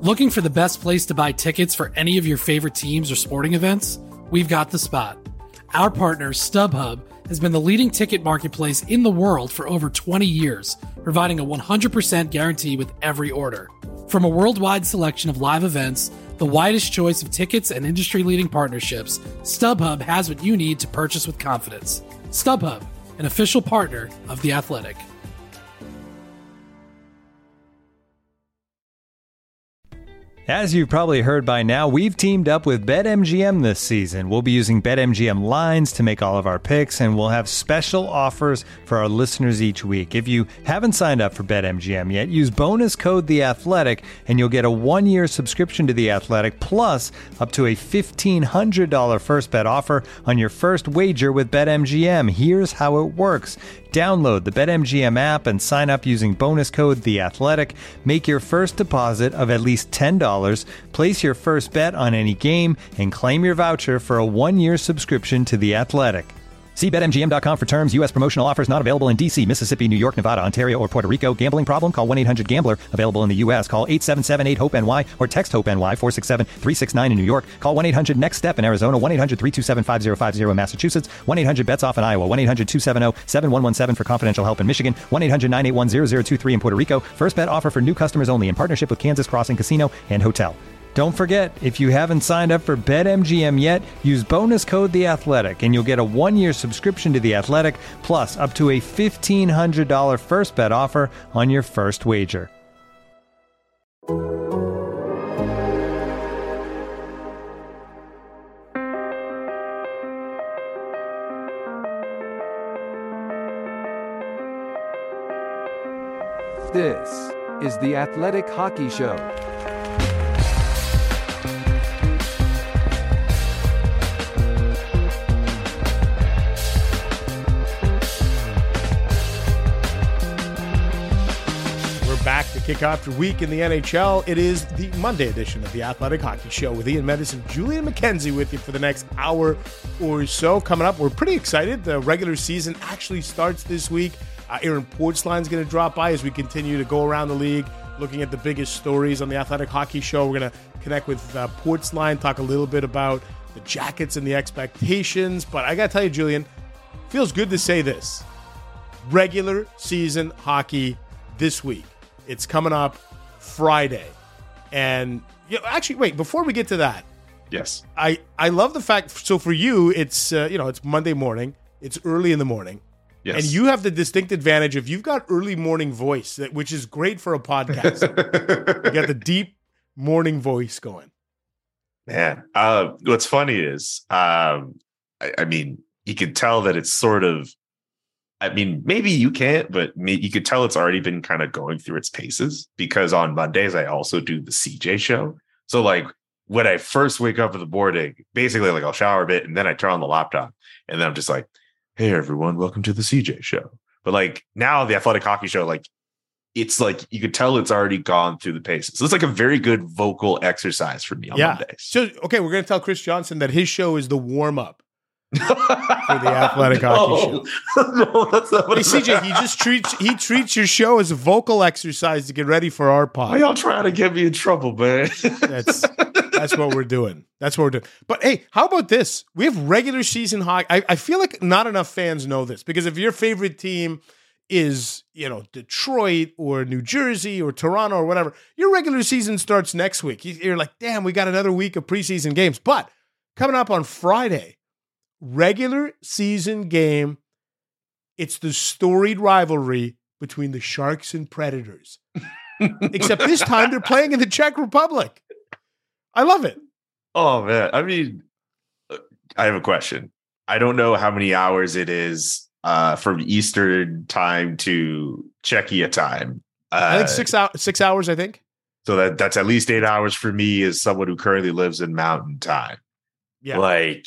Looking for the best place to buy tickets for any of your favorite teams or sporting events? We've got the spot. Our partner, StubHub, has been the leading ticket marketplace in the world for over 20 years, providing a 100% guarantee with every order. From a worldwide selection of live events, the widest choice of tickets and industry-leading partnerships, StubHub has what you need to purchase with confidence. StubHub, an official partner of The Athletic. As you've probably heard by now, we've teamed up with BetMGM this season. We'll be using BetMGM lines to make all of our picks, and we'll have special offers for our listeners each week. If you haven't signed up for BetMGM yet, use bonus code THEATHLETIC, and you'll get a 1-year subscription to The Athletic, plus up to a $1,500 first bet offer on your first wager with BetMGM. Here's how it works. Download the BetMGM app and sign up using bonus code THEATHLETIC. Make your first deposit of at least $10. Place your first bet on any game and claim your voucher for a 1-year subscription to The Athletic. See BetMGM.com for terms. U.S. promotional offers not available in D.C., Mississippi, New York, Nevada, Ontario, or Puerto Rico. Gambling problem? Call 1-800-GAMBLER. Available in the U.S. Call 877-8-HOPE-NY or text HOPE-NY 467-369 in New York. Call 1-800-NEXT-STEP in Arizona. 1-800-327-5050 in Massachusetts. 1-800-BETS-OFF in Iowa. 1-800-270-7117 for confidential help in Michigan. 1-800-981-0023 in Puerto Rico. First bet offer for new customers only in partnership with Kansas Crossing Casino and Hotel. Don't forget, if you haven't signed up for BetMGM yet, use bonus code THEATHLETIC, and you'll get a 1-year subscription to The Athletic, plus up to a $1,500 first bet offer on your first wager. This is The Athletic Hockey Show. Back to kick off your week in the NHL. It is the Monday edition of the Athletic Hockey Show with Ian Medicine, Julian McKenzie with you for the next hour or so. Coming up, we're pretty excited. The regular season actually starts this week. Aaron Portzline's going to drop by as we continue to go around the league, looking at the biggest stories on the Athletic Hockey Show. We're going to connect with Portzline, talk a little bit about the Jackets and the expectations. But I got to tell you, Julian, feels good to say this. Regular season hockey this week. It's coming up Friday. And actually, wait, before we get to that. Yes. I love the fact, so for you, it's it's Monday morning. It's early in the morning. Yes. And you have the distinct advantage of you've got early morning voice, which is great for a podcast. You got the deep morning voice going. Man, what's funny is, I mean, you could tell that it's sort of, I mean, maybe you can't, but you could tell it's already been kind of going through its paces, because on Mondays, I also do the CJ show. So like when I first wake up in the morning, basically like I'll shower a bit and then I turn on the laptop and then I'm just like, hey, everyone, welcome to the CJ show. But like now the Athletic Hockey Show, like it's like you could tell it's already gone through the paces. So it's like a very good vocal exercise for me on Mondays. So, okay, we're going to tell Chris Johnson that his show is the warm up. For the Athletic Hockey Show. No, that's not what hey, CJ, he treats your show as a vocal exercise to get ready for our pod. Why y'all trying to get me in trouble, man? That's what we're doing. That's what we're doing. But hey, how about this? We have regular season hockey. I feel like not enough fans know this, because if your favorite team is, Detroit or New Jersey or Toronto or whatever, your regular season starts next week. You're like, damn, we got another week of preseason games. But coming up on Friday, regular season game, it's the storied rivalry between the Sharks and Predators. Except this time they're playing in the Czech Republic. I love it. Oh, man. I mean, I have a question. I don't know how many hours it is from Eastern time to Czechia time. I think 6 hours, I think. So that's at least 8 hours for me as someone who currently lives in Mountain Time. Yeah. Like,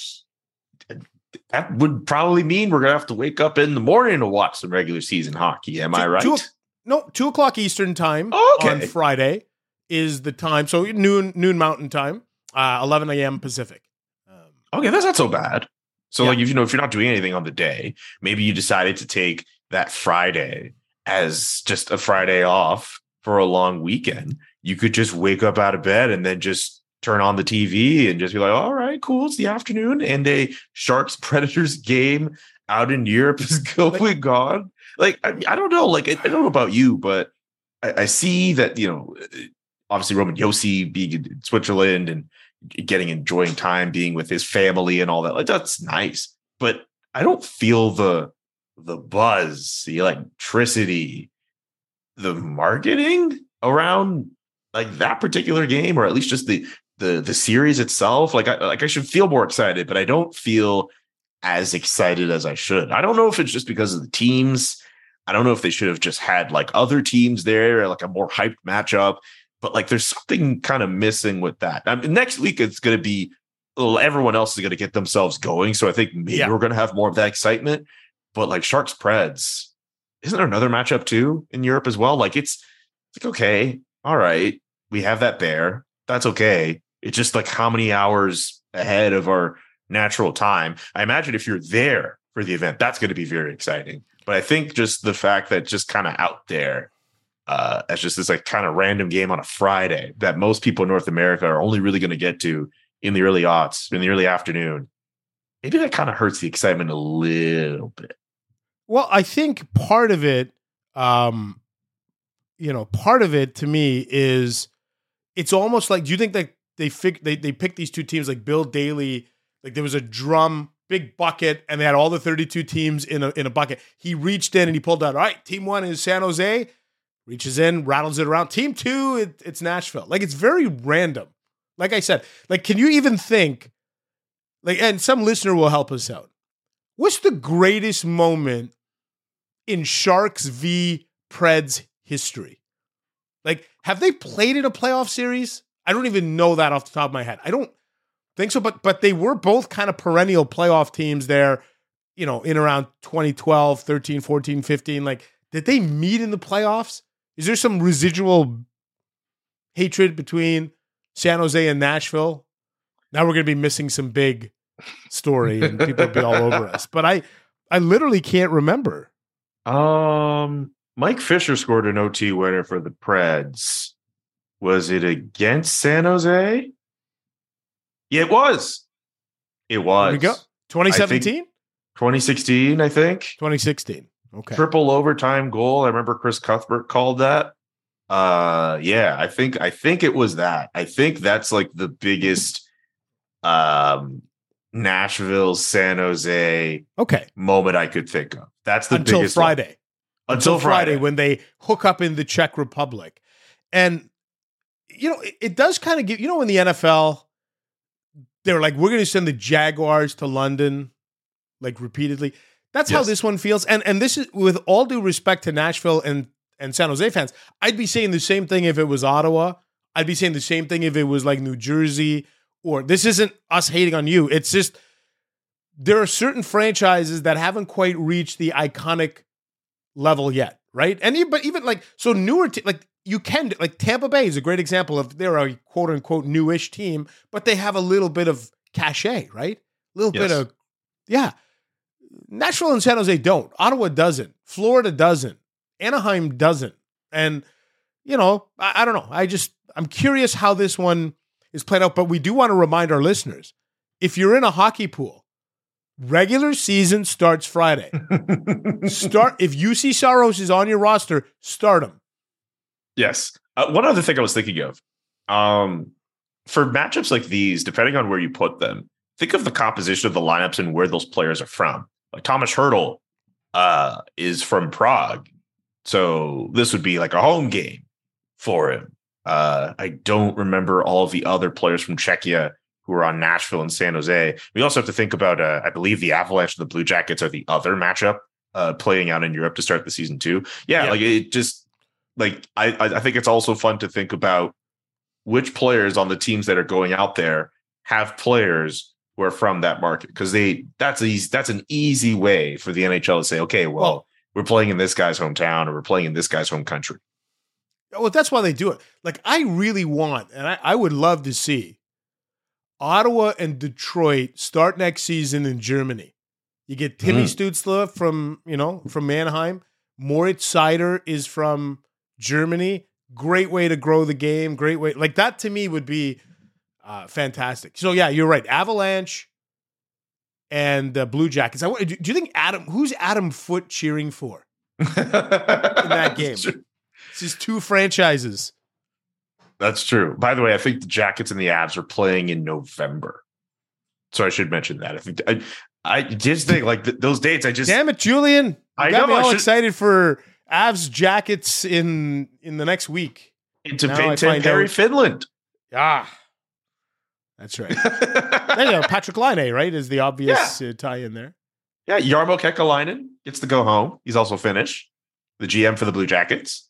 that would probably mean we're going to have to wake up in the morning to watch some regular season hockey. Am I right? 2 o'clock Eastern time on Friday is the time. So noon Mountain Time, 11 a.m. Pacific. Okay, that's not so bad. So like, if you're not doing anything on the day, maybe you decided to take that Friday as just a Friday off for a long weekend. you could just wake up out of bed and then just turn on the TV and just be like, all right, cool, it's the afternoon, and a Sharks Predators game out in Europe is going on. Like, I don't know. Like, I don't know about you, but I see that, obviously Roman Josi being in Switzerland and enjoying time being with his family and all that. Like, that's nice. But I don't feel the buzz, the electricity, the marketing around like that particular game, or at least just the series itself. Like I should feel more excited, but I don't feel as excited as I should. I don't know if it's just because of the teams. I don't know if they should have just had like other teams there, like a more hyped matchup, but like there's something kind of missing with that. Next week, it's going to be everyone else is going to get themselves going. So I think maybe we're going to have more of that excitement, but like Sharks Preds, isn't there another matchup too in Europe as well? Like it's like, okay, all right, we have that bear. That's okay. It's just like how many hours ahead of our natural time. I imagine if you're there for the event, that's going to be very exciting. But I think just the fact that just kind of out there as just this like kind of random game on a Friday that most people in North America are only really going to get to in the early aughts, in the early afternoon, maybe that kind of hurts the excitement a little bit. Well, I think part of it, part of it to me is it's almost like, do you think that they picked these two teams like Bill Daly, like there was a big bucket, and they had all the 32 teams in a bucket. He reached in and he pulled out, all right, team 1 is San Jose, reaches in, rattles it around. Team 2, it's Nashville. Like, it's very random. Like I said, like, can you even think, like, and some listener will help us out. What's the greatest moment in Sharks v Preds history? Like, have they played in a playoff series? I don't even know that off the top of my head. I don't think so, but they were both kind of perennial playoff teams there, in around 2012, 13, 14, 15. Like, did they meet in the playoffs? Is there some residual hatred between San Jose and Nashville? Now we're going to be missing some big story and people will be all over us. But I literally can't remember. Mike Fisher scored an OT winner for the Preds. Was it against San Jose? Yeah, it was. It was. There we go. 2017? 2016, I think. 2016. Okay. Triple overtime goal. I remember Chris Cuthbert called that. Yeah, I think it was that. I think that's like the biggest Nashville, San Jose moment I could think of. That's the biggest Friday. One. Until Friday when they hook up in the Czech Republic. And it does kind of give, in the NFL, they were like, we're going to send the Jaguars to London, like repeatedly. That's how this one feels. And this is, with all due respect to Nashville and San Jose fans, I'd be saying the same thing if it was Ottawa. I'd be saying the same thing if it was like New Jersey, or this isn't us hating on you. It's just, there are certain franchises that haven't quite reached the iconic level yet. Right. But even like, so newer, you can, like Tampa Bay is a great example of, they're a quote unquote newish team, but they have a little bit of cachet, right? A little bit of, Nashville and San Jose don't. Ottawa doesn't. Florida doesn't. Anaheim doesn't. And, I don't know. I'm curious how this one is played out, but we do want to remind our listeners, if you're in a hockey pool, regular season starts Friday. If UC Saros is on your roster, start him. Yes. One other thing I was thinking of, for matchups like these, depending on where you put them, think of the composition of the lineups and where those players are from. Like Thomas Hertl is from Prague, so this would be like a home game for him. I don't remember all of the other players from Czechia who are on Nashville and San Jose. We also have to think about, I believe the Avalanche and the Blue Jackets are the other matchup playing out in Europe to start the season too. Yeah. Like it just, like, I think it's also fun to think about which players on the teams that are going out there have players who are from that market, because that's an easy way for the NHL to say, okay, well, we're playing in this guy's hometown, or we're playing in this guy's home country. Well, that's why they do it. Like, I really want, and I would love to see Ottawa and Detroit start next season in Germany. You get Timmy Stützle from Mannheim. Moritz Seider is from Germany. Great way to grow the game. Great way. Like that to me would be fantastic. So yeah, you're right. Avalanche and Blue Jackets. Do you think who's Adam Foote cheering for in that game? It's just two franchises. That's true. By the way, I think the Jackets and the Avs are playing in November. So I should mention that. I think I just think like those dates. Damn it, Julian! I got me all excited for Avs Jackets in the next week. Into Perry, Finland. Ah, that's right. There you go. Patrick Laine, right, is the obvious tie in there. Yeah, Jarmo Kekalainen gets to go home. He's also Finnish, the GM for the Blue Jackets.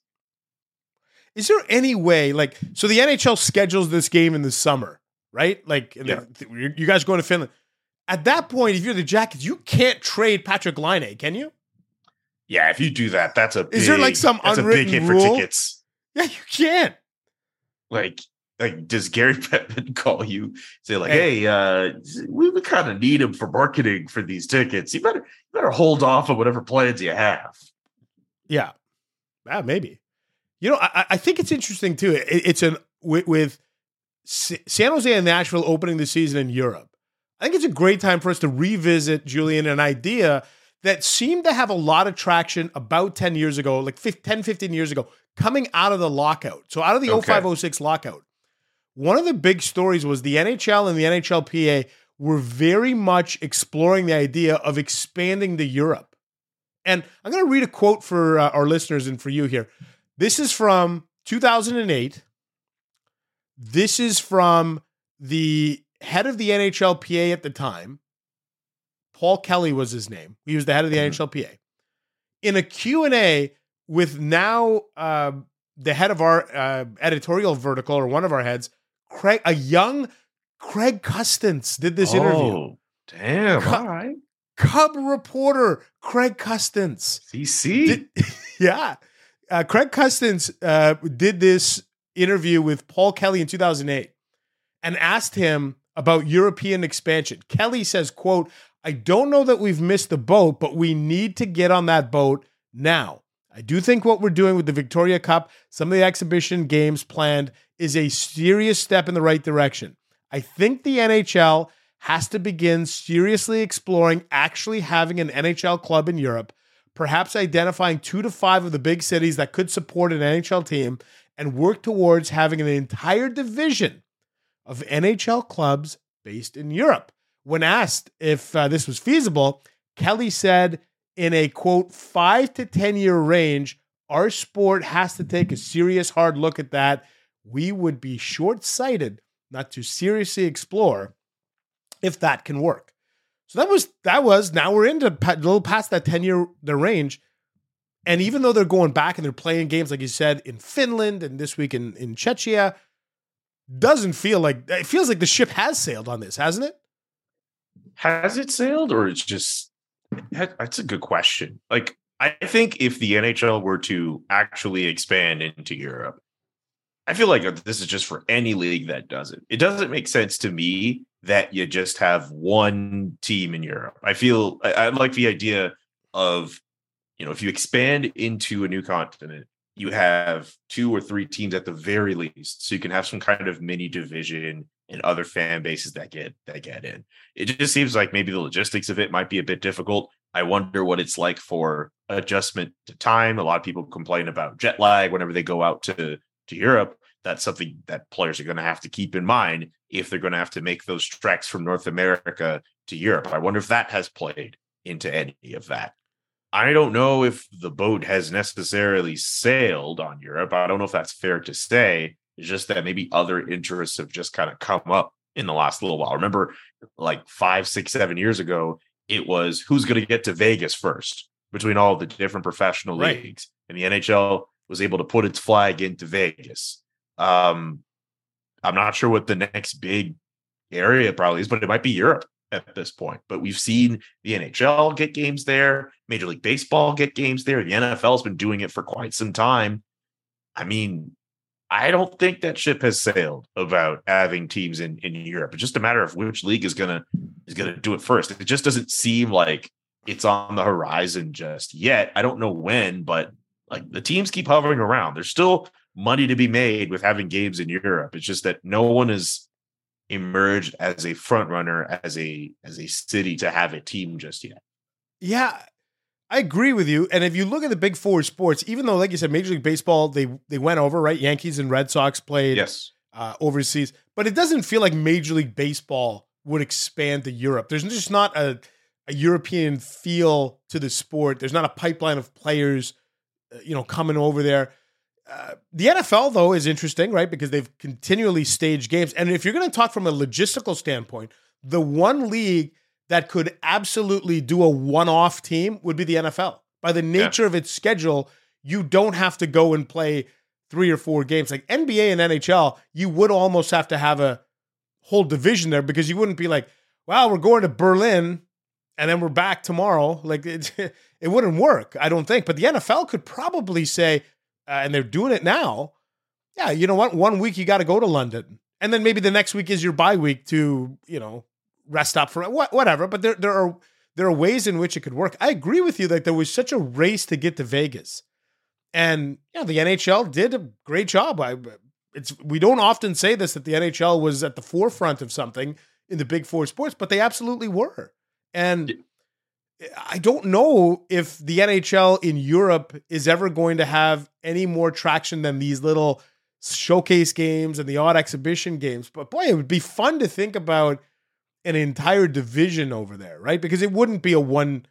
Is there any way, so the NHL schedules this game in the summer, right? You guys going to Finland. At that point, if you're the Jackets, you can't trade Patrick Laine, can you? Yeah, if you do that, that's a big, is there some unwritten big hit rule? For tickets. Yeah, you can't. Like, does Gary Bettman call you, say hey, we kind of need him for marketing for these tickets. You better hold off on whatever plans you have. Yeah, maybe. I think it's interesting too. It's with San Jose and Nashville opening the season in Europe. I think it's a great time for us to revisit, Julian, an idea that seemed to have a lot of traction about 10 years ago, 10, 15 years ago, coming out of the lockout. So out of the 05-06 lockout, one of the big stories was the NHL and the NHLPA were very much exploring the idea of expanding to Europe. And I'm going to read a quote for our listeners and for you here. This is from 2008. This is from the head of the NHLPA at the time. Paul Kelly was his name. He was the head of the NHLPA. In a Q&A with now the head of our editorial vertical, or one of our heads, a young Craig Custance did this interview. Damn, all right. Cub reporter Craig Custance. CC? Yeah. Craig Custance did this interview with Paul Kelly in 2008 and asked him about European expansion. Kelly says, quote, "I don't know that we've missed the boat, but we need to get on that boat now. I do think what we're doing with the Victoria Cup, some of the exhibition games planned, is a serious step in the right direction. I think the NHL has to begin seriously exploring actually having an NHL club in Europe, perhaps identifying 2 to 5 of the big cities that could support an NHL team, and work towards having an entire division of NHL clubs based in Europe." When asked if this was feasible, Kelly said, in a, quote, 5 to 10 year range, our sport has to take a serious hard look at that. We would be short-sighted not to seriously explore if that can work. So that was now we're into a little past that 10-year range. And even though they're going back and they're playing games, like you said, in Finland and this week in Czechia, it feels like the ship has sailed on this, hasn't it? Has it sailed, or it's just, that's a good question. I think if the NHL were to actually expand into Europe, I feel like this is just for any league that does it. It doesn't make sense to me that you just have one team in Europe. I like the idea of, if you expand into a new continent, you have 2 or 3 teams at the very least, so you can have some kind of mini division and other fan bases that get in. It just seems like maybe the logistics of it might be a bit difficult. I wonder what it's like for adjustment to time. A lot of people complain about jet lag whenever they go out to Europe. That's something that players are going to have to keep in mind if they're going to have to make those treks from North America to Europe. I wonder if that has played into any of that. I don't know if the boat has necessarily sailed on Europe. I don't know if that's fair to say. It's just that maybe other interests have just kind of come up in the last little while. Remember, 5, 6, 7 years ago, it was who's going to get to Vegas first between all the different professional leagues. And the NHL was able to put its flag into Vegas. I'm not sure what the next big area probably is, but it might be Europe at this point. But we've seen the NHL get games there, Major League Baseball get games there. The NFL has been doing it for quite some time. I mean, I don't think that ship has sailed about having teams in Europe. It's just a matter of which league is gonna do it first. It just doesn't seem like it's on the horizon just yet. I don't know when, but the teams keep hovering around. There's still money to be made with having games in Europe. It's just that no one has emerged as a front runner, as a city to have a team just yet. Yeah, I agree with you. And if you look at the big four sports, even though, like you said, Major League Baseball, they went over, right? Yankees and Red Sox played overseas, but it doesn't feel like Major League Baseball would expand to Europe. There's just not a European feel to the sport. There's not a pipeline of players, coming over there. The NFL, though, is interesting, right? Because they've continually staged games. And if you're going to talk from a logistical standpoint, the one league that could absolutely do a one-off team would be the NFL. By the nature of its schedule, you don't have to go and play 3 or 4 games. Like NBA and NHL, you would almost have to have a whole division there because you wouldn't be like, well, we're going to Berlin and then we're back tomorrow. Like it wouldn't work, I don't think. But the NFL could probably say, and they're doing it now, yeah, you know what? 1 week you got to go to London. And then maybe the next week is your bye week to, rest up for whatever. But there are ways in which it could work. I agree with you that there was such a race to get to Vegas. And the NHL did a great job. We don't often say this, that the NHL was at the forefront of something in the big four sports, but they absolutely were. And I don't know if the NHL in Europe is ever going to have any more traction than these little showcase games and the odd exhibition games. But boy, it would be fun to think about an entire division over there, right? Because it wouldn't be a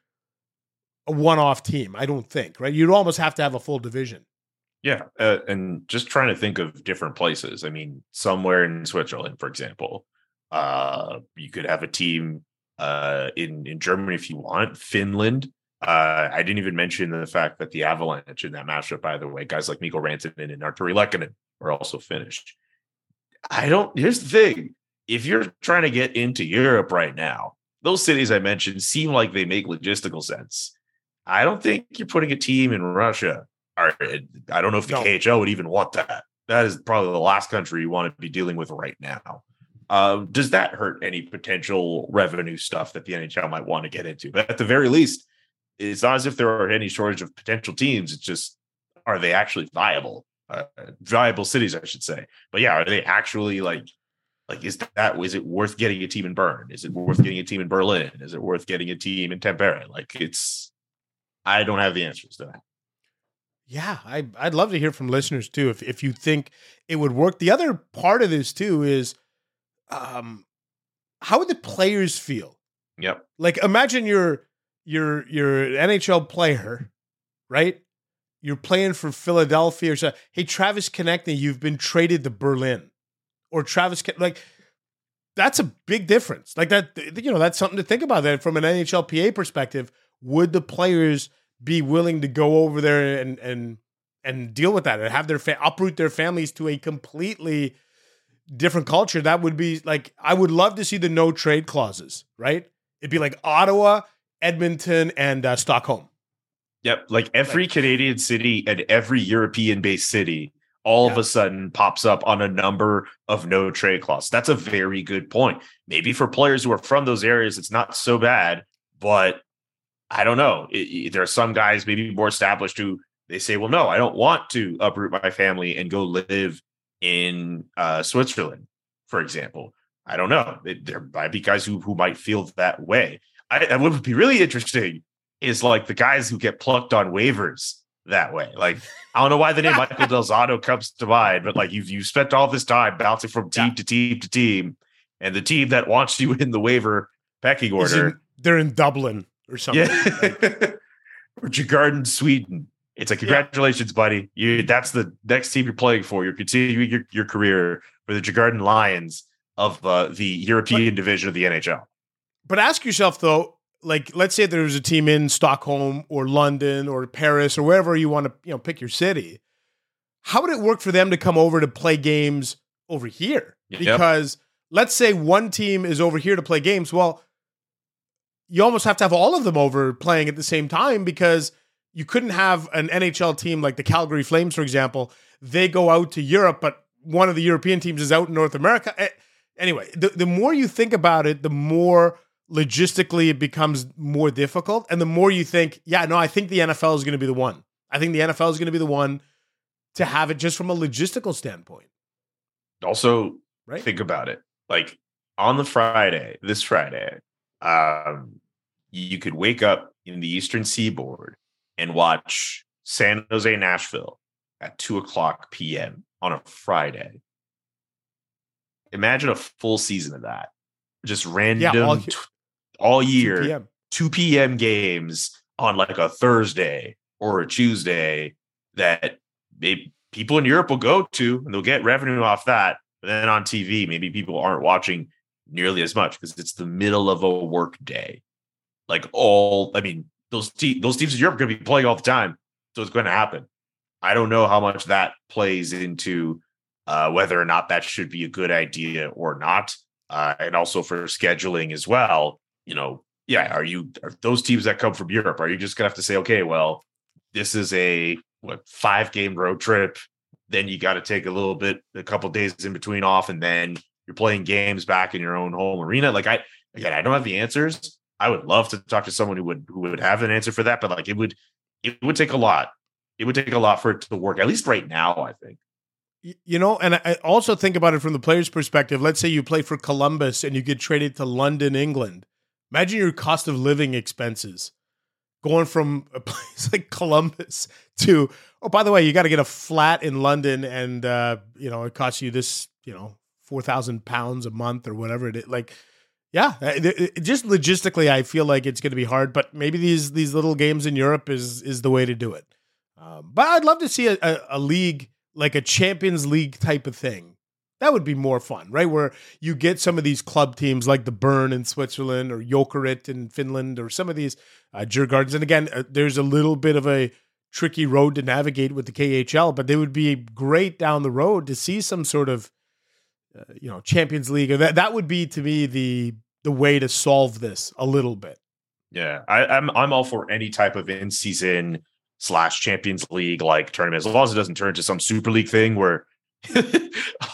one-off team, I don't think, right? You'd almost have to have a full division. Yeah, and just trying to think of different places. I mean, somewhere in Switzerland, for example, you could have a team in Germany if you want. Finland. I didn't even mention the fact that the Avalanche in that matchup, by the way, guys like Mikko Rantanen and Artturi Lehkonen are also finished. Here's the thing. If you're trying to get into Europe right now, those cities I mentioned seem like they make logistical sense. I don't think you're putting a team in Russia. I don't know if the KHL would even want that. That is probably the last country you want to be dealing with right now. Does that hurt any potential revenue stuff that the NHL might want to get into? But at the very least, it's not as if there are any shortage of potential teams. It's just, are they actually viable? Viable cities, I should say. But yeah, are they actually is it worth getting a team in Bern? Is it worth getting a team in Berlin? Is it worth getting a team in Tampere? I don't have the answers to that. Yeah, I'd love to hear from listeners too if you think it would work. The other part of this too is how would the players feel? Yep. Like imagine you're an NHL player, right? You're playing for Philadelphia or so. Hey, Travis Konechny, you've been traded to Berlin. Or Travis, that's a big difference. Like that, that's something to think about. That from an NHLPA perspective, would the players be willing to go over there and deal with that and have their uproot their families to a completely different culture? That would be I would love to see the no trade clauses, right? It'd be like Ottawa, Edmonton, and Stockholm. Yep. Like every Canadian city and every European-based city all of a sudden pops up on a number of no trade clauses. That's a very good point. Maybe for players who are from those areas, it's not so bad, but I don't know. There are some guys maybe more established who they say, well, no, I don't want to uproot my family and go live in Switzerland, for example. I don't know. There might be guys who might feel that way. What would be really interesting is the guys who get plucked on waivers that way. I don't know why the name Michael Del Zotto comes to mind, but you've spent all this time bouncing from team to team to team, and the team that wants you in the waiver pecking order, they're in Dublin or something. Yeah. Or Djurgården, Sweden. It's congratulations, buddy. That's the next team you're playing for. You're continuing your career for the Djurgården Lions of the European division of the NHL. But ask yourself though, let's say there was a team in Stockholm or London or Paris or wherever you want to, pick your city. How would it work for them to come over to play games over here? Because let's say one team is over here to play games. Well, you almost have to have all of them over playing at the same time because you couldn't have an NHL team like the Calgary Flames, for example. They go out to Europe, but one of the European teams is out in North America. Anyway, the more you think about it, the more logistically it becomes more difficult. And the more you think, I think the NFL is going to be the one. I think the NFL is going to be the one. to have it just from a logistical standpoint. Also, right? Think about it. Like on this Friday, you could wake up in the Eastern Seaboard and watch San Jose, Nashville at 2:00 p.m. on a Friday. Imagine a full season of that. Just random all year, 2 p.m. games on like a Thursday or a Tuesday that people in Europe will go to, and they'll get revenue off that. But then on TV, maybe people aren't watching nearly as much because it's the middle of a work day. Those teams in Europe are going to be playing all the time, so it's going to happen. I don't know how much that plays into whether or not that should be a good idea or not, and also for scheduling as well. Are those teams that come from Europe? Are you just going to have to say, okay, well, this is a 5-game road trip? Then you got to take a couple days in between off, and then you're playing games back in your own home arena. Like I don't have the answers. I would love to talk to someone who would have an answer for that, but like it would take a lot. It would take a lot for it to work, at least right now, I think. And I also think about it from the player's perspective. Let's say you play for Columbus and you get traded to London, England. Imagine your cost of living expenses going from a place like Columbus to, oh, by the way, you got to get a flat in London, and it costs you this, 4,000 pounds a month or whatever it is. Like, yeah, just logistically, I feel like it's going to be hard. But maybe these little games in Europe is the way to do it. But I'd love to see a league, like a Champions League type of thing. That would be more fun, right? Where you get some of these club teams like the Bern in Switzerland or Jokerit in Finland or some of these Djurgårdens. And again, there's a little bit of a tricky road to navigate with the KHL, but they would be great down the road to see some sort of, Champions League. That would be, to me, the way to solve this a little bit. Yeah, I'm all for any type of in-season / Champions League like tournament, as long as it doesn't turn into some Super League thing where it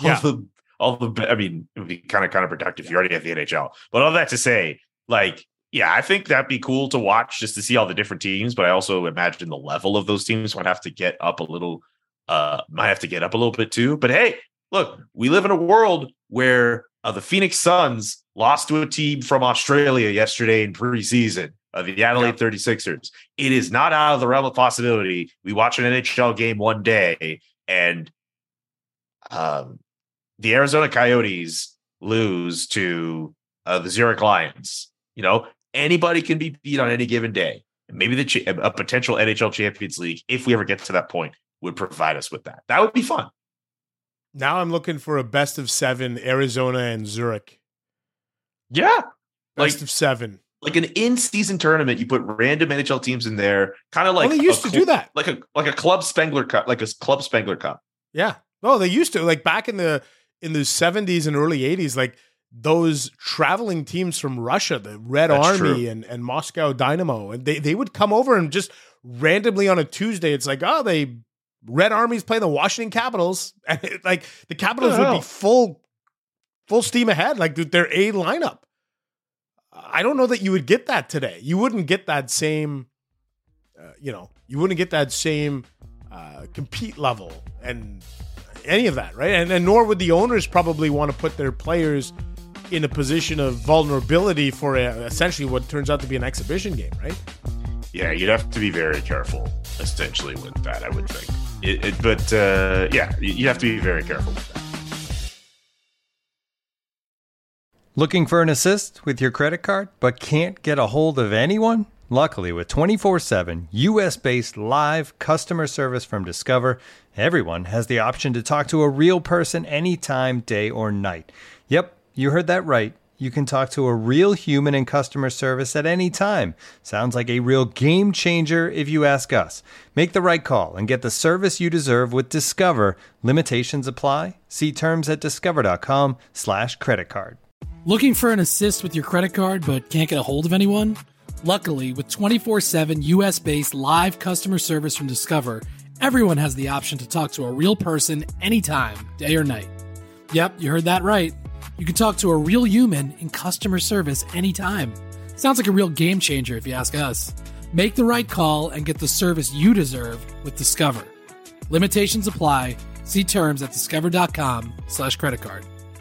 would be kind of counterproductive if you already have the NHL. But all that to say, I think that'd be cool to watch just to see all the different teams. But I also imagine the level of those teams might have to get up a little bit too. But hey, look, we live in a world where the Phoenix Suns lost to a team from Australia yesterday in preseason. The Adelaide 36ers. It is not out of the realm of possibility. We watch an NHL game one day and the Arizona Coyotes lose to the Zurich Lions. Anybody can be beat on any given day. Maybe a potential NHL Champions League, if we ever get to that point, would provide us with that. That would be fun. Now I'm looking for a best of 7, Arizona and Zurich. Yeah. Best of 7. Like an in-season tournament, you put random NHL teams in there, kind of like they used to do that, like a Club Spengler Cup, like a Club Spengler Cup. Yeah, no, they used to, like back in the 70s and early 80s, like those traveling teams from Russia, the Red Army and Moscow Dynamo, and they would come over and just randomly on a Tuesday, it's like, Red Army's playing the Washington Capitals, and the Capitals would be full steam ahead, like their A lineup. I don't know that you would get that today. You wouldn't get that same, compete level and any of that, right? And nor would the owners probably want to put their players in a position of vulnerability for essentially what turns out to be an exhibition game, right? Yeah, you'd have to be very careful, essentially, with that, I would think. You have to be very careful with that. Looking for an assist with your credit card, but can't get a hold of anyone? Luckily, with 24/7 US-based live customer service from Discover, everyone has the option to talk to a real person anytime, day or night. Yep, you heard that right. You can talk to a real human in customer service at any time. Sounds like a real game changer if you ask us. Make the right call and get the service you deserve with Discover. Limitations apply. See terms at discover.com/creditcard. Looking for an assist with your credit card but can't get a hold of anyone? Luckily, with 24/7 US-based live customer service from Discover, everyone has the option to talk to a real person anytime, day or night. Yep, you heard that right. You can talk to a real human in customer service anytime. Sounds like a real game changer if you ask us. Make the right call and get the service you deserve with Discover. Limitations apply. See terms at discover.com/creditcard.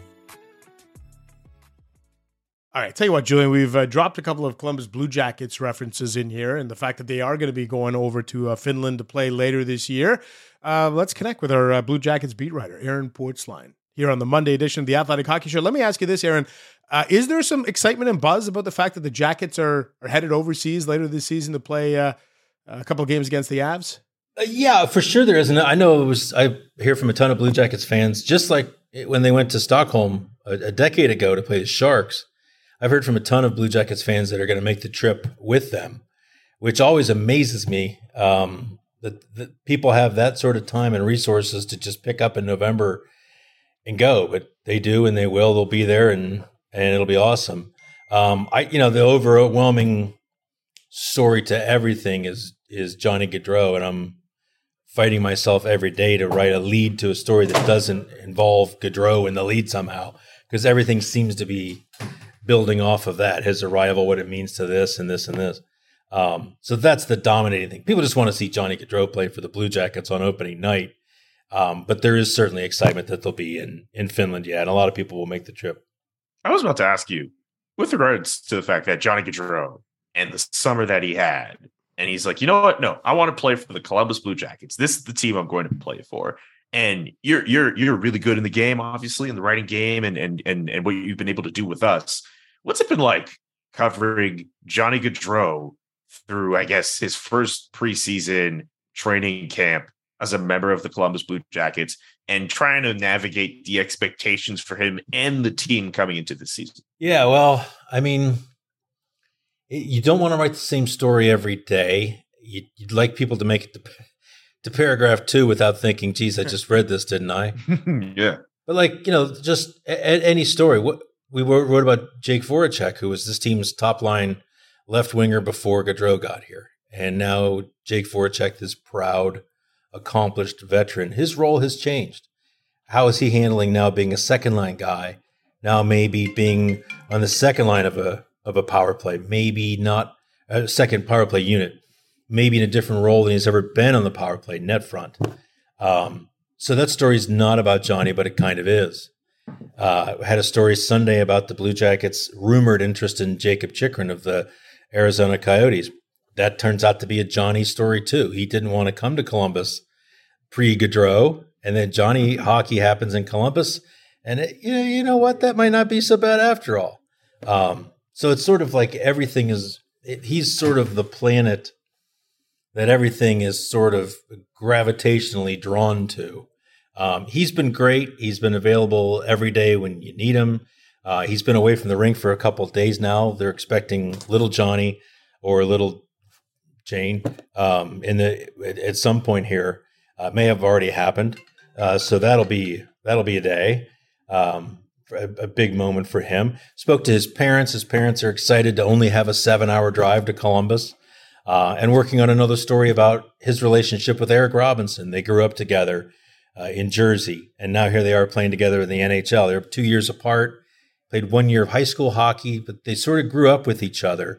All right, tell you what, Julian, we've dropped a couple of Columbus Blue Jackets references in here, and the fact that they are going to be going over to Finland to play later this year. Let's connect with our Blue Jackets beat writer, Aaron Portzline, here on the Monday edition of the Athletic Hockey Show. Let me ask you this, Aaron. Is there some excitement and buzz about the fact that the Jackets are headed overseas later this season to play a couple of games against the Avs? Yeah, for sure there is. And I know I hear from a ton of Blue Jackets fans, just like when they went to Stockholm a decade ago to play the Sharks. I've heard from a ton of Blue Jackets fans that are going to make the trip with them, which always amazes me that people have that sort of time and resources to just pick up in November and go. But they do, and they will. They'll be there, and it'll be awesome. The overwhelming story to everything is Johnny Gaudreau, and I'm fighting myself every day to write a lead to a story that doesn't involve Gaudreau in the lead somehow, because everything seems to be building off of that, his arrival, what it means to this and this and this. So that's the dominating thing. People just want to see Johnny Gaudreau play for the Blue Jackets on opening night. But there is certainly excitement that they'll be in Finland, and a lot of people will make the trip. I was about to ask you, with regards to the fact that Johnny Gaudreau and the summer that he had, and he's like, you know what? No, I want to play for the Columbus Blue Jackets. This is the team I'm going to play for. And you're really good in the game, obviously, in the writing game, and what you've been able to do with us. What's it been like covering Johnny Gaudreau through, I guess, his first preseason training camp as a member of the Columbus Blue Jackets and trying to navigate the expectations for him and the team coming into the season? Yeah, well, I mean, you don't want to write the same story every day. You'd like people to make it to paragraph 2 without thinking, geez, I just read this, didn't I? Yeah. But just any story. What we wrote about Jake Voracek, who was this team's top line left winger before Gaudreau got here. And now Jake Voracek, this proud, accomplished veteran, his role has changed. How is he handling now being a second line guy? Now maybe being on the second line of a power play, maybe not a second power play unit, maybe in a different role than he's ever been on the power play net front. So that story is not about Johnny, but it kind of is. I had a story Sunday about the Blue Jackets' rumored interest in Jacob Chychrun of the Arizona Coyotes. That turns out to be a Johnny story too. He didn't want to come to Columbus pre-Gaudreau, and then Johnny hockey happens in Columbus, and you know what? That might not be so bad after all. So it's sort of like everything is. He's sort of the planet that everything is sort of gravitationally drawn to. He's been great. He's been available every day when you need him. He's been away from the rink for a couple of days now. They're expecting little Johnny or little Jane at some point here. May have already happened. So that'll be a day, a big moment for him. Spoke to his parents. His parents are excited to only have a 7-hour drive to Columbus, and working on another story about his relationship with Eric Robinson. They grew up together in Jersey, and now here they are playing together in the NHL. They're 2 years apart, played 1 year of high school hockey, but they sort of grew up with each other.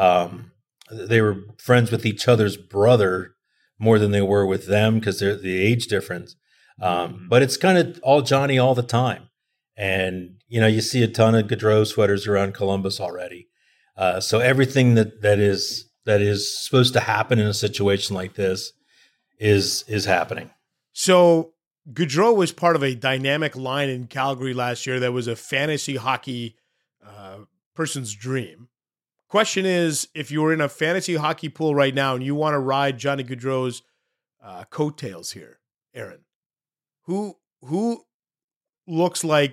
They were friends with each other's brother more than they were with them because they're the age difference. But it's kind of all Johnny all the time. And, you see a ton of Gaudreau sweaters around Columbus already. So everything that is supposed to happen in a situation like this is happening. So Gaudreau was part of a dynamic line in Calgary last year that was a fantasy hockey person's dream. Question is, if you were in a fantasy hockey pool right now and you want to ride Johnny Gaudreau's coattails here, Aaron, who looks like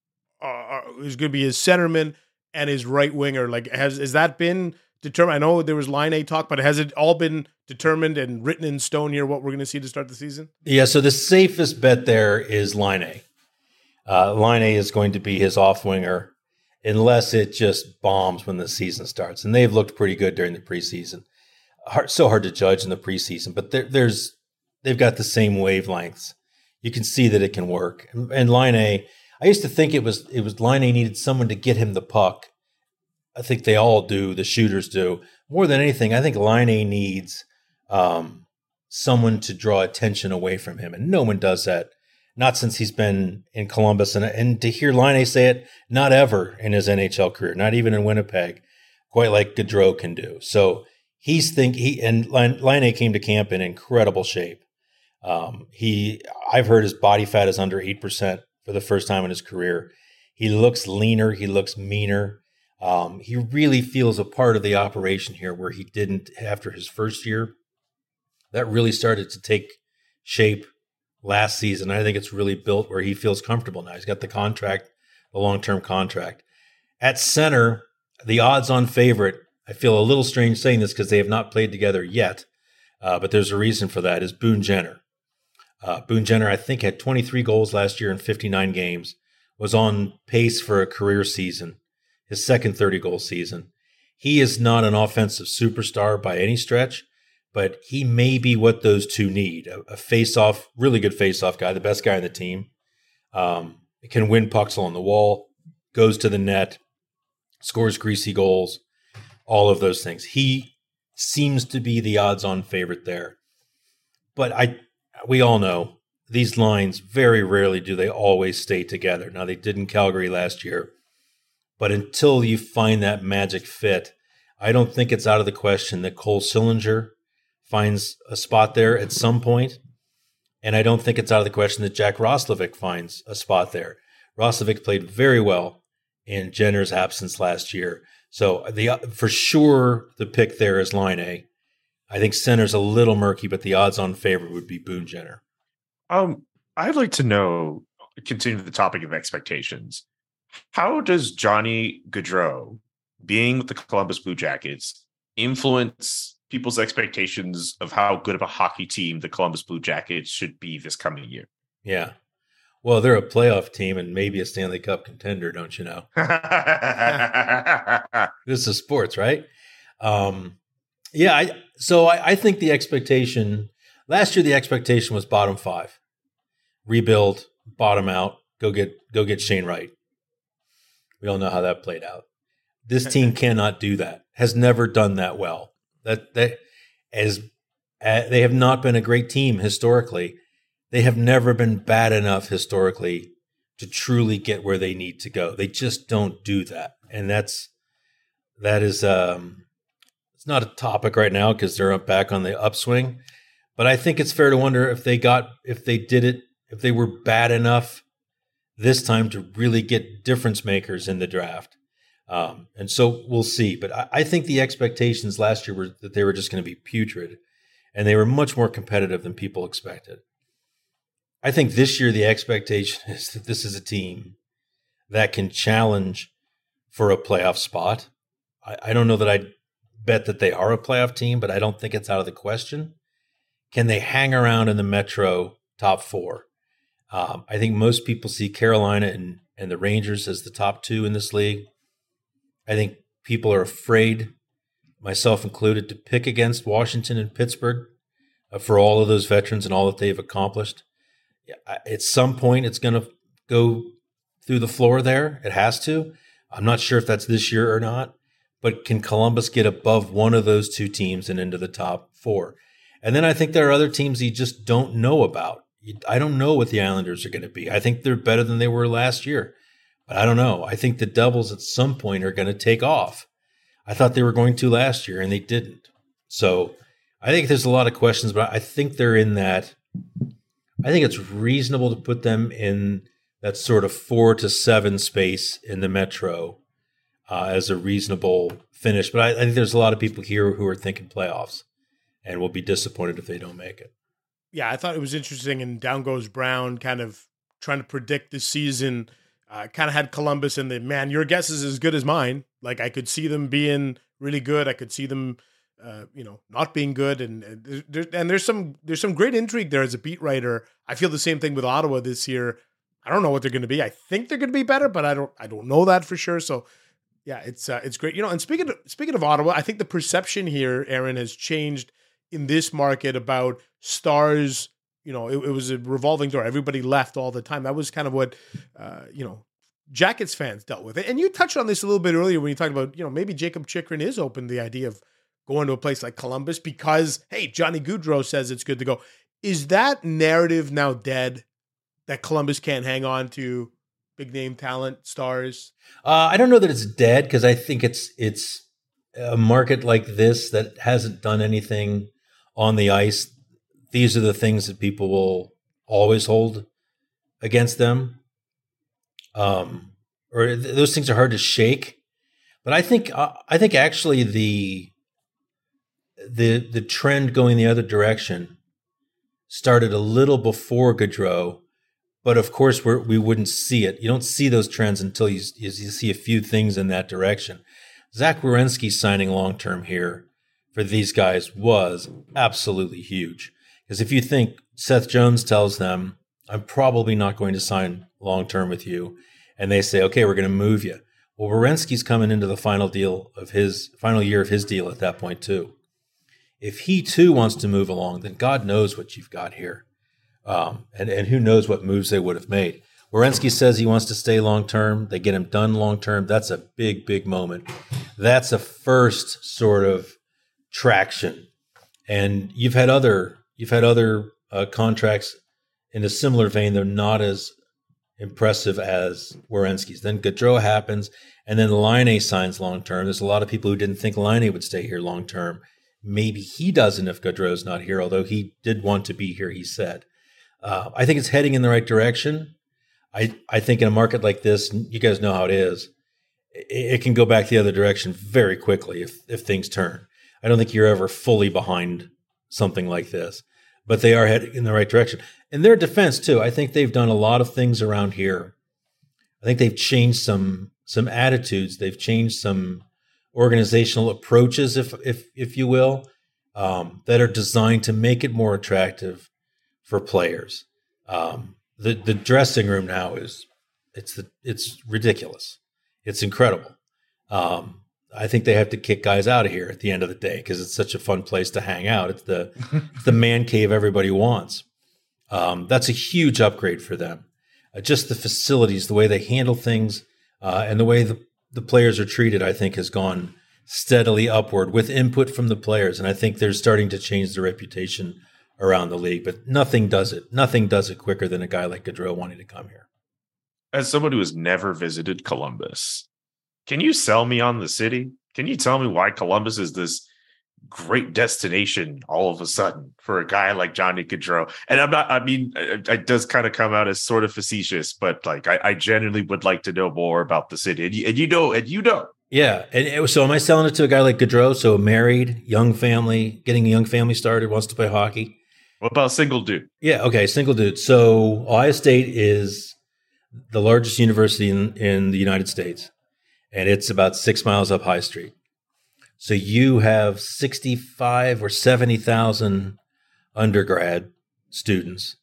is going to be his centerman and his right winger? Like, has that been determined? I know there was line A talk, but has it all been determined and written in stone here what we're going to see to start the season? Yeah, so the safest bet there is line A. Line A is going to be his off winger, unless it just bombs when the season starts. And they've looked pretty good during the preseason. So hard to judge in the preseason, but they've got the same wavelengths. You can see that it can work. And line A, I used to think it was line A needed someone to get him the puck. I think they all do. The shooters do. More than anything, I think line A needs someone to draw attention away from him. And no one does that. Not since he's been in Columbus. And to hear Laine say it, not ever in his NHL career, not even in Winnipeg, quite like Gaudreau can do. So Laine came to camp in incredible shape. I've heard his body fat is under 8% for the first time in his career. He looks leaner. He looks meaner. He really feels a part of the operation here where he didn't after his first year. That really started to take shape last season. I think it's really built where he feels comfortable now. He's got the contract, the long-term contract. At center, the odds-on favorite, I feel a little strange saying this because they have not played together yet, but there's a reason for that, is Boone Jenner. Boone Jenner, I think, had 23 goals last year in 59 games, was on pace for a career season, his second 30-goal season. He is not an offensive superstar by any stretch, but he may be what those two need. A face-off, really good face-off guy, the best guy on the team. Can win pucks on the wall, goes to the net, scores greasy goals, all of those things. He seems to be the odds-on favorite there. But we all know these lines, very rarely do they always stay together. Now, they did in Calgary last year. But until you find that magic fit, I don't think it's out of the question that Cole Sillinger finds a spot there at some point. And I don't think it's out of the question that Jack Roslovic finds a spot there. Roslovic played very well in Jenner's absence last year. So for sure the pick there is Laine. I think center's a little murky, but the odds-on favorite would be Boone Jenner. I'd like to know, continue the topic of expectations. How does Johnny Gaudreau, being with the Columbus Blue Jackets, influence people's expectations of how good of a hockey team the Columbus Blue Jackets should be this coming year? Yeah. Well, they're a playoff team and maybe a Stanley Cup contender, don't you know? This is sports, right? I think the expectation last year, the expectation was bottom 5, rebuild, bottom out, go get Shane Wright. We all know how that played out. This team cannot do that. Has never done that well. They have not been a great team historically. They have never been bad enough historically to truly get where they need to go. They just don't do that, and that is it's not a topic right now because they're back on the upswing. But I think it's fair to wonder if they were bad enough this time to really get difference makers in the draft. And so we'll see. But I think the expectations last year were that they were just going to be putrid, and they were much more competitive than people expected. I think this year the expectation is that this is a team that can challenge for a playoff spot. I don't know that I'd bet that they are a playoff team, but I don't think it's out of the question. Can they hang around in the Metro top 4? I think most people see Carolina and the Rangers as the top 2 in this league. I think people are afraid, myself included, to pick against Washington and Pittsburgh for all of those veterans and all that they've accomplished. At some point, it's going to go through the floor there. It has to. I'm not sure if that's this year or not, but can Columbus get above one of those two teams and into the top 4? And then I think there are other teams you just don't know about. I don't know what the Islanders are going to be. I think they're better than they were last year, but I don't know. I think the Devils at some point are going to take off. I thought they were going to last year, and they didn't. So I think there's a lot of questions, but I think they're in that. I think it's reasonable to put them in that sort of 4 to 7 space in the Metro as a reasonable finish. But I think there's a lot of people here who are thinking playoffs and will be disappointed if they don't make it. Yeah, I thought it was interesting, and down goes Brown kind of trying to predict the season. Kind of had Columbus in the, man, your guess is as good as mine. Like, I could see them being really good. I could see them, not being good. And there's some great intrigue there as a beat writer. I feel the same thing with Ottawa this year. I don't know what they're going to be. I think they're going to be better, but I don't know that for sure. So yeah, it's great. And speaking of Ottawa, I think the perception here, Aaron, has changed in this market about stars. It was a revolving door. Everybody left all the time. That was kind of what, Jackets fans dealt with it. And you touched on this a little bit earlier when you talked about, maybe Jacob Chychrun is open to the idea of going to a place like Columbus because, hey, Johnny Gaudreau says it's good to go. Is that narrative now dead, that Columbus can't hang on to big name talent, stars? I don't know that it's dead, because I think it's a market like this that hasn't done anything on the ice. These are the things that people will always hold against them. Those things are hard to shake. But I think actually the trend going the other direction started a little before Gaudreau, but of course we wouldn't see it. You don't see those trends until you see a few things in that direction. Zach Werenski signing long-term here for these guys was absolutely huge. Because if you think Seth Jones tells them, I'm probably not going to sign long-term with you, and they say, okay, we're going to move you. Well, Werenski's coming into the final year of his deal at that point too. If he too wants to move along, then God knows what you've got here. And who knows what moves they would have made. Werenski says he wants to stay long-term. They get him done long-term. That's a big, big moment. That's a first sort of traction. And you've had other contracts in a similar vein. They're not as impressive as Werenski's. Then Gaudreau happens, and then Laine signs long-term. There's a lot of people who didn't think Laine would stay here long-term. Maybe he doesn't if Gaudreau's not here, although he did want to be here, he said. I think it's heading in the right direction. I think in a market like this, you guys know how it is, it can go back the other direction very quickly if things turn. I don't think you're ever fully behind something like this, but they are heading in the right direction. In their defense, too, I think they've done a lot of things around here. I think they've changed some attitudes. They've changed some organizational approaches, if you will, that are designed to make it more attractive for players. The dressing room now it's ridiculous. It's incredible. I think they have to kick guys out of here at the end of the day because it's such a fun place to hang out. It's the man cave everybody wants. That's a huge upgrade for them. Just the facilities, the way they handle things, and the way the players are treated, I think, has gone steadily upward with input from the players. And I think they're starting to change their reputation around the league. But nothing does it quicker than a guy like Gaudreau wanting to come here. As someone who has never visited Columbus, can you sell me on the city? Can you tell me why Columbus is this great destination all of a sudden for a guy like Johnny Gaudreau? And it does kind of come out as sort of facetious, but like I genuinely would like to know more about the city. And you know. Yeah. So am I selling it to a guy like Gaudreau? So married, young family, getting a young family started, wants to play hockey. What about single dude? Yeah. Okay. Single dude. So Ohio State is the largest university in the United States, and it's about 6 miles up High Street. So you have 65 or 70,000 undergrad students.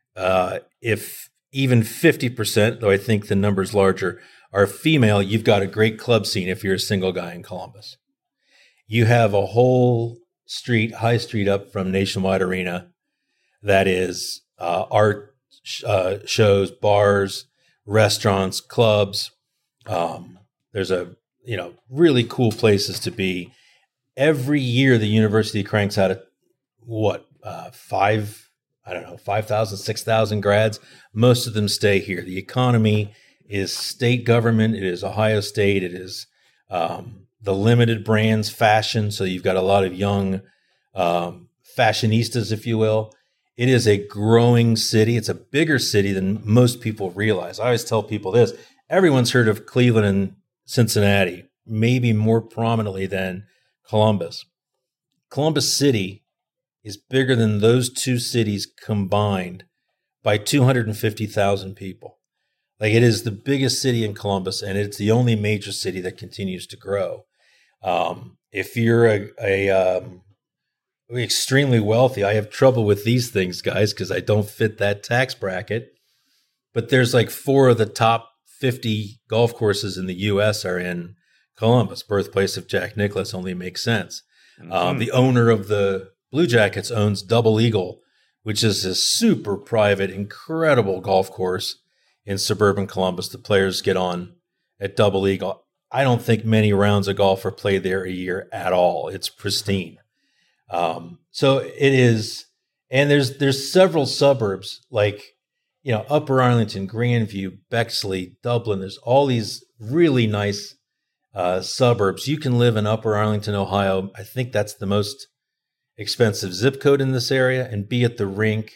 If even 50%, though I think the number's larger, are female, you've got a great club scene if you're a single guy in Columbus. You have a whole street, High Street up from Nationwide Arena, that is art shows, bars, restaurants, clubs. There's really cool places to be. Every year, the university cranks out 5,000, 6,000 grads. Most of them stay here. The economy is state government. It is Ohio State. It is the limited brands fashion. So you've got a lot of young fashionistas, if you will. It is a growing city. It's a bigger city than most people realize. I always tell people this. Everyone's heard of Cleveland and Cincinnati, maybe more prominently than Columbus. Columbus City is bigger than those two cities combined by 250,000 people. Like, it is the biggest city in Columbus, and it's the only major city that continues to grow. If you're extremely wealthy, I have trouble with these things, guys, because I don't fit that tax bracket. But there's like 4 of the top 50 golf courses in the U.S. are in Columbus. Birthplace of Jack Nicklaus only makes sense. Mm-hmm. The owner of the Blue Jackets owns Double Eagle, which is a super private, incredible golf course in suburban Columbus. The players get on at Double Eagle. I don't think many rounds of golf are played there a year at all. It's pristine. So it is, and there's several suburbs like, Upper Arlington, Grandview, Bexley, Dublin. There's all these really nice suburbs. You can live in Upper Arlington, Ohio. I think that's the most expensive zip code in this area, and be at the rink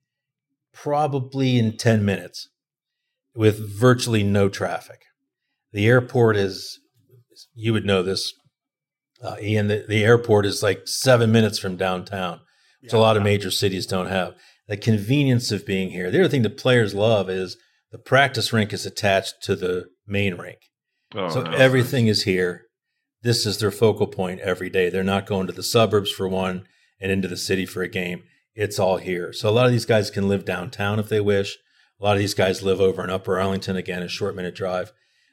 probably in 10 minutes with virtually no traffic. The airport is, you would know this, Ian, the airport is like 7 minutes from downtown, which a lot of major cities don't have. The convenience of being here. The other thing the players love is the practice rink is attached to the main rink. Everything is here. This is their focal point every day. They're not going to the suburbs for one and into the city for a game. It's all here. So a lot of these guys can live downtown if they wish. A lot of these guys live over in Upper Arlington, again, a short-minute drive.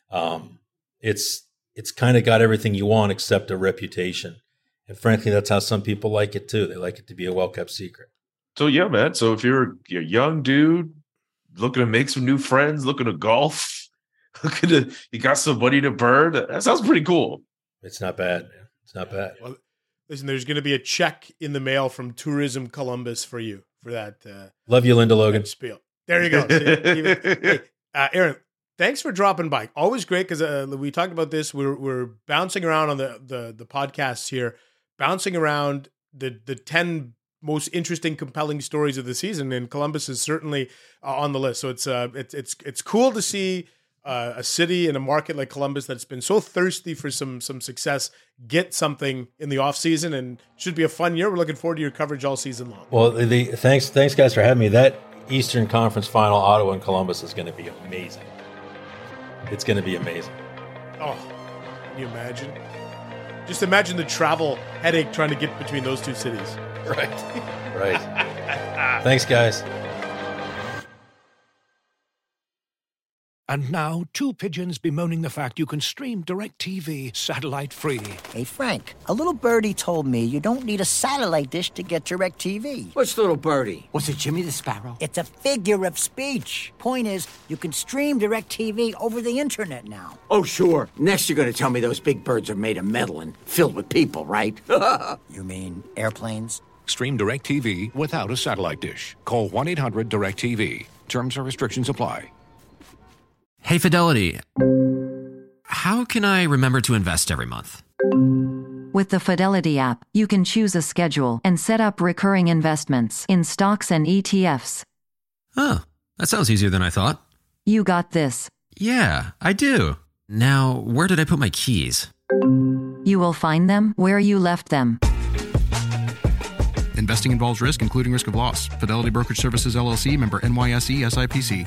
It's kind of got everything you want except a reputation. And frankly, that's how some people like it too. They like it to be a well-kept secret. So yeah, man. So if you're a young dude looking to make some new friends, looking to golf, you got some money to burn, that sounds pretty cool. It's not bad, man. It's not bad. Well, listen, there's going to be a check in the mail from Tourism Columbus for you for that. Love you, Linda Logan. Spiel. There you go. Hey, Aaron, thanks for dropping by. Always great because we talked about this. We're bouncing around on the podcasts here, bouncing around the 10 most interesting, compelling stories of the season, and Columbus is certainly on the list. So it's cool to see a city and a market like Columbus that's been so thirsty for some success get something in the off season, and should be a fun year. We're looking forward to your coverage all season long. Well, thanks guys for having me. That Eastern Conference Final, Ottawa and Columbus, is going to be amazing. It's going to be amazing. Oh, can you imagine? Just imagine the travel headache trying to get between those two cities. Right. Thanks, guys. And now, two pigeons bemoaning the fact you can stream DirecTV satellite-free. Hey, Frank, a little birdie told me you don't need a satellite dish to get DirecTV. Which little birdie? Was it Jimmy the Sparrow? It's a figure of speech. Point is, you can stream DirecTV over the internet now. Oh, sure. Next you're going to tell me those big birds are made of metal and filled with people, right? You mean airplanes? Stream DirecTV without a satellite dish. Call 1-800-DirecTV. Terms and restrictions apply. Hey, Fidelity. How can I remember to invest every month? With the Fidelity app, you can choose a schedule and set up recurring investments in stocks and ETFs. Oh, that sounds easier than I thought. You got this. Yeah, I do. Now, where did I put my keys? You will find them where you left them. Investing involves risk, including risk of loss. Fidelity Brokerage Services, LLC, member NYSE, SIPC.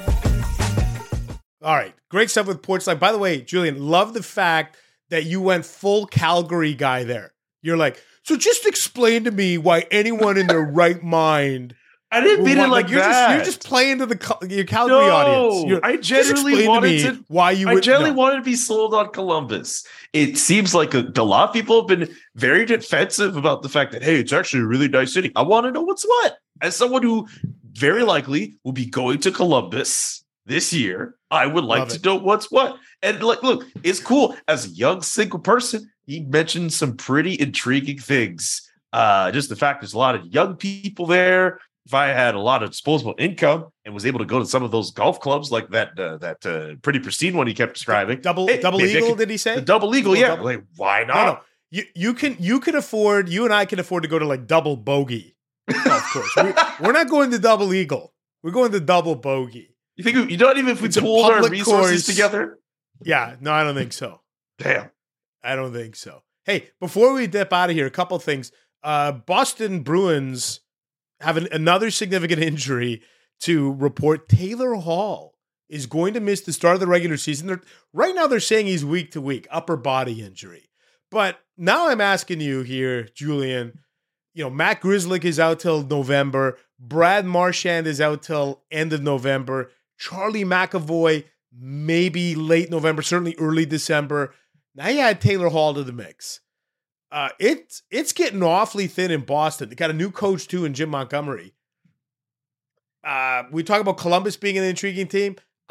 All right. Great stuff with Portside. By the way, Julian, love the fact that you went full Calgary guy there. You're like, so just explain to me why anyone in their right mind. I didn't mean it like that. You're just playing to your Calgary audience. I genuinely wanted to be sold on Columbus. It seems like a lot of people have been very defensive about the fact that, hey, it's actually a really nice city. I want to know what's what. As someone who very likely will be going to Columbus this year, I would like to know what's what. And look, it's cool. As a young single person, he mentioned some pretty intriguing things. Just the fact there's a lot of young people there. If I had a lot of disposable income and was able to go to some of those golf clubs like that pretty pristine one he kept describing. Double Eagle, did he say? The Double Eagle, yeah. Like, why not? No. You and I can afford to go to like Double Bogey golf course. We're not going to Double Eagle. We're going to Double Bogey. You think even if we pooled our resources together? Yeah, no, I don't think so. Damn. I don't think so. Hey, before we dip out of here, a couple things. Boston Bruins have another significant injury to report. Taylor Hall is going to miss the start of the regular season. Right now, they're saying he's week to week, upper body injury. But now I'm asking you here, Julian, Matt Grzelcyk is out till November. Brad Marchand is out till end of November. Charlie McAvoy, maybe late November, certainly early December. Now you add Taylor Hall to the mix. It's getting awfully thin in Boston. They got a new coach too in Jim Montgomery. We talk about Columbus being an intriguing team.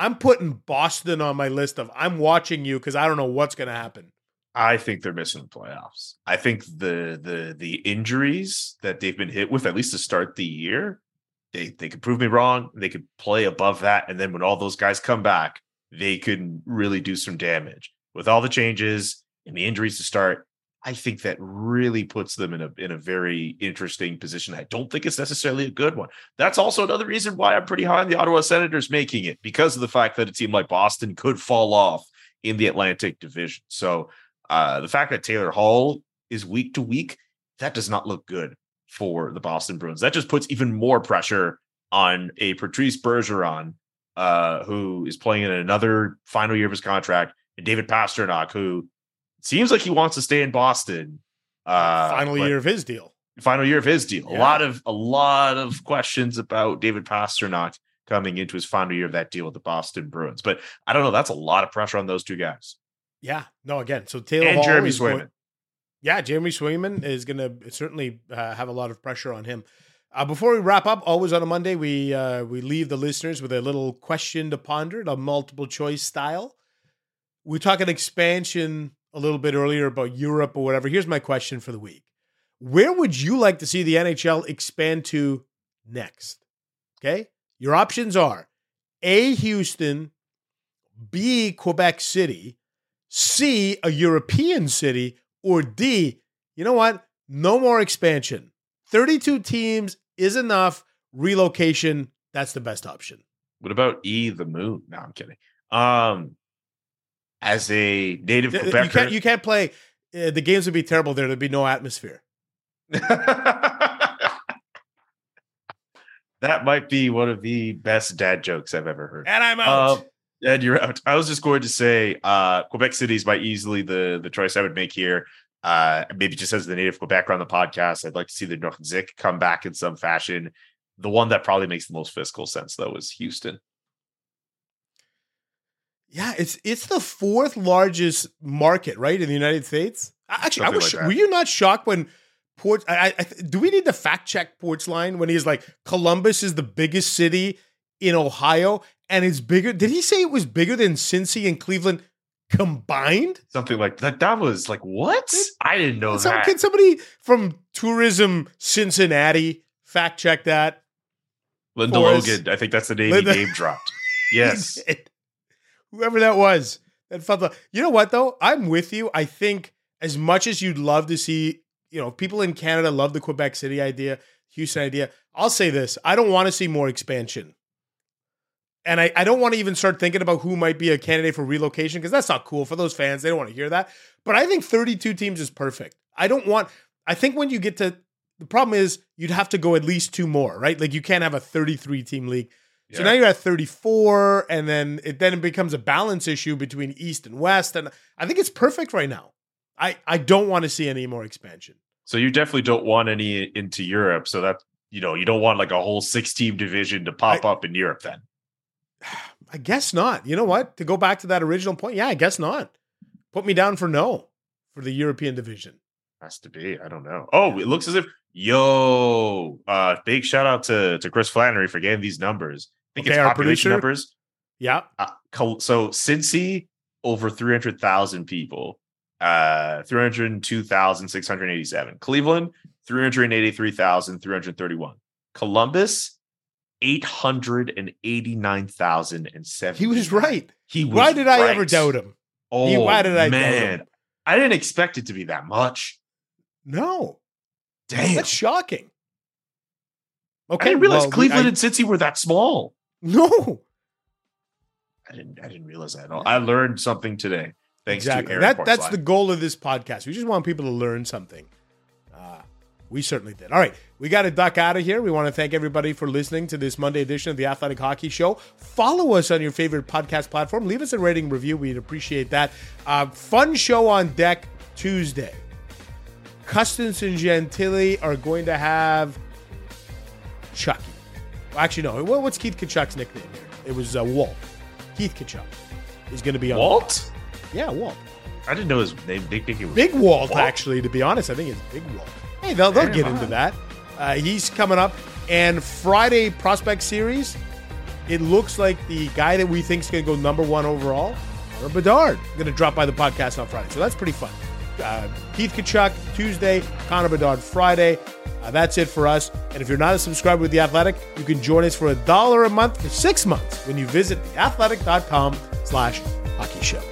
I'm putting Boston on my list of I'm watching you because I don't know what's going to happen. I think they're missing the playoffs. I think the injuries that they've been hit with, at least to start the year, they could prove me wrong. They could play above that. And then when all those guys come back, they could really do some damage. With all the changes and the injuries to start, I think that really puts them in a very interesting position. I don't think it's necessarily a good one. That's also another reason why I'm pretty high on the Ottawa Senators making it, because of the fact that a team like Boston could fall off in the Atlantic Division. So the fact that Taylor Hall is week to week, that does not look good for the Boston Bruins. That just puts even more pressure on a Patrice Bergeron, who is playing in another final year of his contract, and David Pastrnak, who seems like he wants to stay in Boston. Final year of his deal. Yeah. A lot of questions about David Pastrnak coming into his final year of that deal with the Boston Bruins. But I don't know. That's a lot of pressure on those two guys. Yeah. No, again. So Taylor Hall Jeremy Swayman. Jeremy Swayman is going to certainly have a lot of pressure on him. Before we wrap up, always on a Monday, we leave the listeners with a little question to ponder, a multiple choice style. We're talking expansion a little bit earlier about Europe or whatever. Here's my question for the week. Where would you like to see the NHL expand to next? Okay. Your options are A, Houston, B, Quebec City, C, a European city, or D, you know what? No more expansion. 32 teams is enough. Relocation, that's the best option. What about E, the moon? No, I'm kidding. As a native Quebecer, you can't play. The games would be terrible there. There'd be no atmosphere. That might be one of the best dad jokes I've ever heard. And I'm out. And you're out. I was just going to say Quebec City is by easily the choice I would make here. Maybe just as the native Quebecer on the podcast, I'd like to see the Nordiques come back in some fashion. The one that probably makes the most fiscal sense, though, is Houston. Yeah, it's the fourth largest market, right, in the United States. Actually, were you not shocked when Ports? Do we need to fact check Ports line when he's like Columbus is the biggest city in Ohio and it's bigger? Did he say it was bigger than Cincy and Cleveland combined? Something like that. That was like what? I didn't know that. Can somebody from Tourism Cincinnati fact check that? Linda Logan, I think that's the name he name dropped. Yes. Whoever that was, that felt like, you know what though? I'm with you. I think as much as you'd love to see, people in Canada love the Quebec City idea, Houston idea. I'll say this. I don't want to see more expansion. And I don't want to even start thinking about who might be a candidate for relocation because that's not cool for those fans. They don't want to hear that. But I think 32 teams is perfect. I think when you get to, the problem is you'd have to go at least two more, right? Like you can't have a 33 team league. So now you're at 34, and then it becomes a balance issue between East and West, and I think it's perfect right now. I don't want to see any more expansion. So you definitely don't want any into Europe, so that you don't want like a whole 6-team division to pop up in Europe then. I guess not. You know what? To go back to that original point, I guess not. Put me down for no for the European division. Has to be. I don't know. Oh, it looks as if big shout out to Chris Flannery for getting these numbers. I think it's population numbers. Yeah. So Cincy, over 300,000 people. 302,687. Cleveland, 383,331. Columbus, 889,070. He was right. Why did I ever doubt him? Why did I doubt him? I didn't expect it to be that much. No. Damn. That's shocking. Okay. I didn't realize Cleveland and Cincy were that small. No. I didn't realize that at all. I learned something today. Thanks to Aaron That's the goal of this podcast. We just want people to learn something. We certainly did. All right. We got to duck out of here. We want to thank everybody for listening to this Monday edition of the Athletic Hockey Show. Follow us on your favorite podcast platform. Leave us a rating review. We'd appreciate that. Fun show on deck Tuesday. Custance and Gentili are going to have Chucky. Well, actually, no. What's Keith Kachuk's nickname here? It was Walt. Keith Kachuk is going to be on. Walt? Yeah, Walt. I didn't know his name. Big Walt, actually, to be honest. I think it's Big Walt. Hey, they'll get into that. He's coming up. And Friday Prospect Series it looks like the guy that we think is going to go number 1 overall, Connor Bedard, going to drop by the podcast on Friday. So that's pretty fun. Keith Tkachuk Tuesday, Connor Bedard Friday. That's it for us. And if you're not a subscriber with The Athletic, you can join us for $1 a month for 6 months when you visit theathletic.com/hockeyshow.